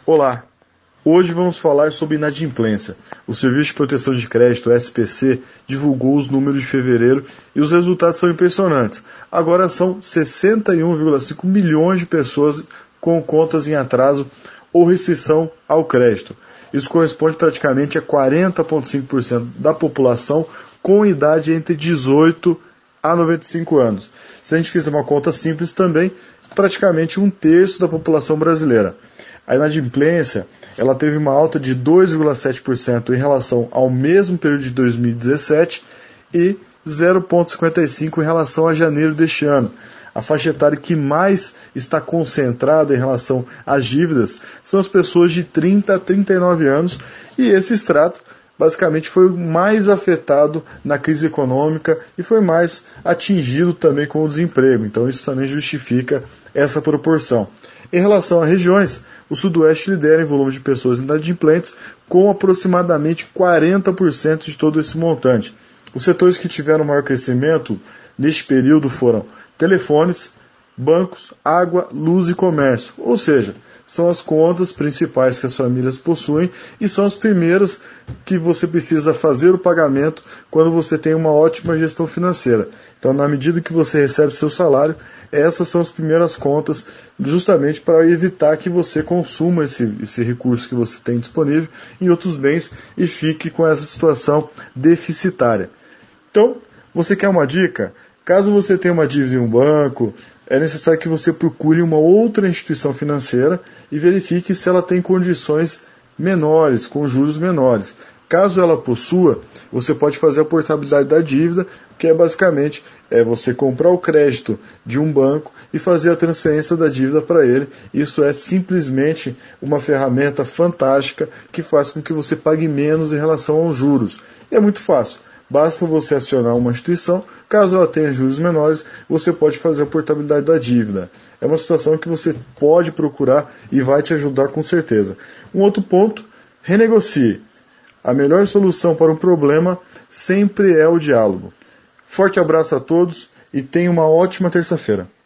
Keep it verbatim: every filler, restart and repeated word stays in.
Olá, hoje vamos falar sobre inadimplência. O Serviço de Proteção de Crédito, S P C, divulgou os números de fevereiro e os resultados são impressionantes. Agora são sessenta e um vírgula cinco milhões de pessoas com contas em atraso ou restrição ao crédito. Isso corresponde praticamente a quarenta vírgula cinco por cento da população com idade entre dezoito a noventa e cinco anos. Se a gente fizer uma conta simples também, praticamente um terço da população brasileira. A inadimplência ela teve uma alta de dois vírgula sete por cento em relação ao mesmo período de dois mil e dezessete e zero vírgula cinquenta e cinco por cento em relação a janeiro deste ano. A faixa etária que mais está concentrada em relação às dívidas são as pessoas de trinta a trinta e nove anos, e esse extrato basicamente foi o mais afetado na crise econômica e foi mais atingido também com o desemprego. Então isso também justifica essa proporção. Em relação a regiões, o Sudoeste lidera em volume de pessoas inadimplentes com aproximadamente quarenta por cento de todo esse montante. Os setores que tiveram maior crescimento neste período foram telefones, bancos, água, luz e comércio, ou seja, são as contas principais que as famílias possuem e são as primeiras que você precisa fazer o pagamento quando você tem uma ótima gestão financeira. Então, na medida que você recebe seu salário, essas são as primeiras contas justamente para evitar que você consuma esse, esse recurso que você tem disponível em outros bens e fique com essa situação deficitária. Então, você quer uma dica? Caso você tenha uma dívida em um banco, é necessário que você procure uma outra instituição financeira e verifique se ela tem condições menores, com juros menores. Caso ela possua, você pode fazer a portabilidade da dívida, que é basicamente é você comprar o crédito de um banco e fazer a transferência da dívida para ele. Isso é simplesmente uma ferramenta fantástica que faz com que você pague menos em relação aos juros. E é muito fácil. Basta você acionar uma instituição, caso ela tenha juros menores, você pode fazer a portabilidade da dívida. É uma situação que você pode procurar e vai te ajudar com certeza. Um outro ponto, renegocie. A melhor solução para um problema sempre é o diálogo. Forte abraço a todos e tenha uma ótima terça-feira.